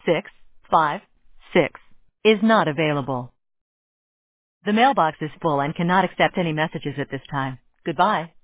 656 is not available. The mailbox is full and cannot accept any messages at this time. Goodbye.